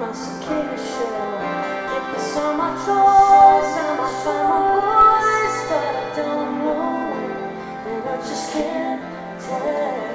intoxication. If there's so much choice, I might find my voice, but I don't know, and I just can't tell.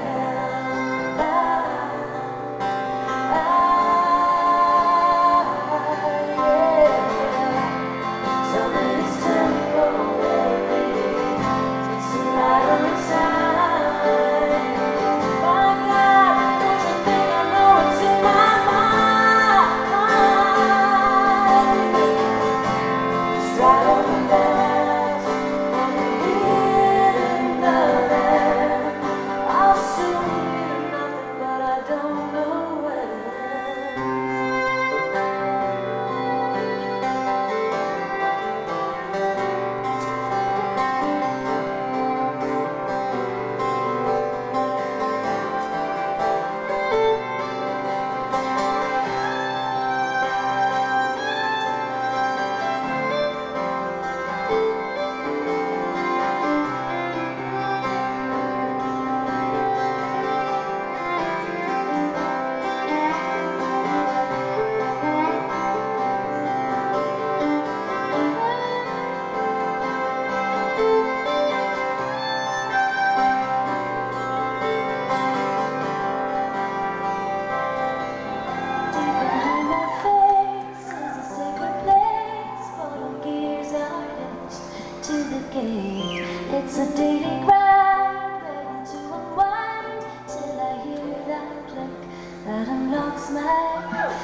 It's a daily grind, ready to unwind till I hear that click that unlocks my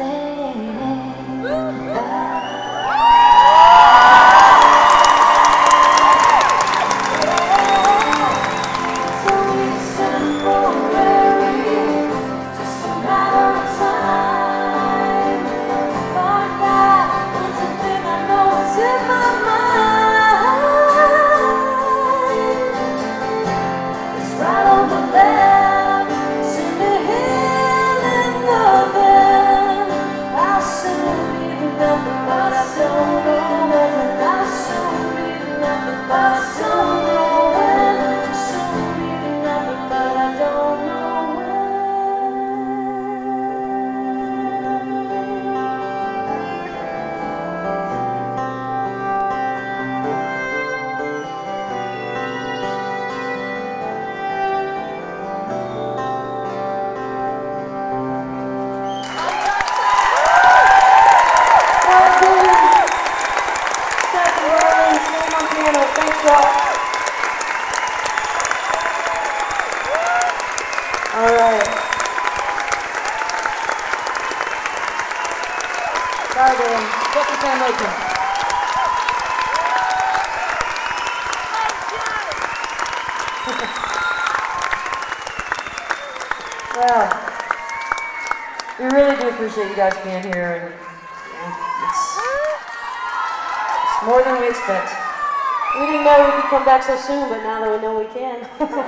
fate. All right. Sorry, Dan. Get the fan open. Well, we really do appreciate you guys being here, and it's more than we expect. We didn't know we could come back so soon, but now that we know we can.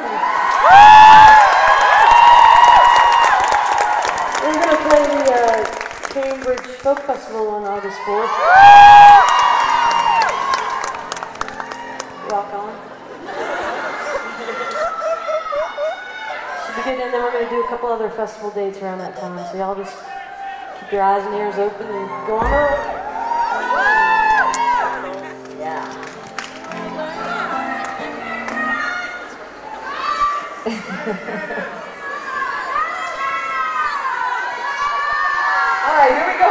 We're going to play the Cambridge Folk Festival on August 4th. Rock on. Should be good, and then we're going to do a couple other festival dates around that time, so y'all just keep your eyes and ears open and go on over. Yeah.